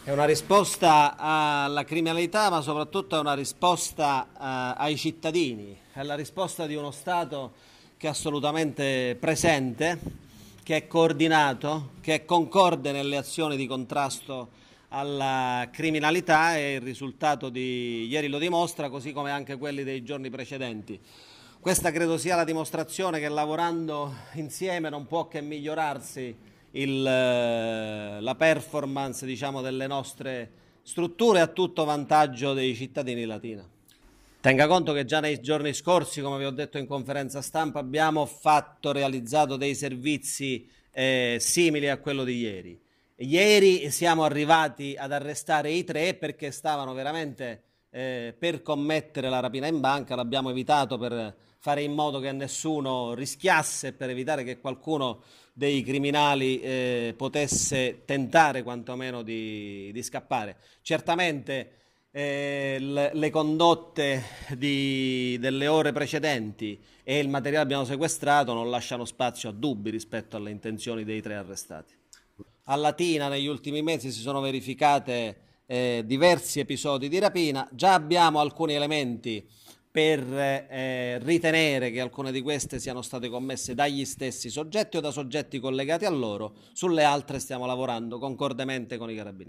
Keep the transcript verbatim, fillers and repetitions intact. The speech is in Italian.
È una risposta alla criminalità, ma soprattutto è una risposta eh, ai cittadini, è la risposta di uno Stato che è assolutamente presente, che è coordinato, che è concorde nelle azioni di contrasto alla criminalità, e il risultato di ieri lo dimostra, così come anche quelli dei giorni precedenti. Questa credo sia la dimostrazione che lavorando insieme non può che migliorarsi il, la performance, diciamo, delle nostre strutture a tutto vantaggio dei cittadini Latina. Tenga conto che già nei giorni scorsi, come vi ho detto in conferenza stampa, abbiamo fatto, realizzato dei servizi eh, simili a quello di ieri. Ieri siamo arrivati ad arrestare i tre perché stavano veramente eh, per commettere la rapina in banca. L'abbiamo evitato per fare in modo che nessuno rischiasse, per evitare che qualcuno dei criminali eh, potesse tentare quantomeno di, di scappare. Certamente eh, le, le condotte di, delle ore precedenti e il materiale che abbiamo sequestrato non lasciano spazio a dubbi rispetto alle intenzioni dei tre arrestati. A Latina negli ultimi mesi si sono verificate eh, diversi episodi di rapina, già abbiamo alcuni elementi per eh, ritenere che alcune di queste siano state commesse dagli stessi soggetti o da soggetti collegati a loro. Sulle altre stiamo lavorando concordemente con i carabinieri.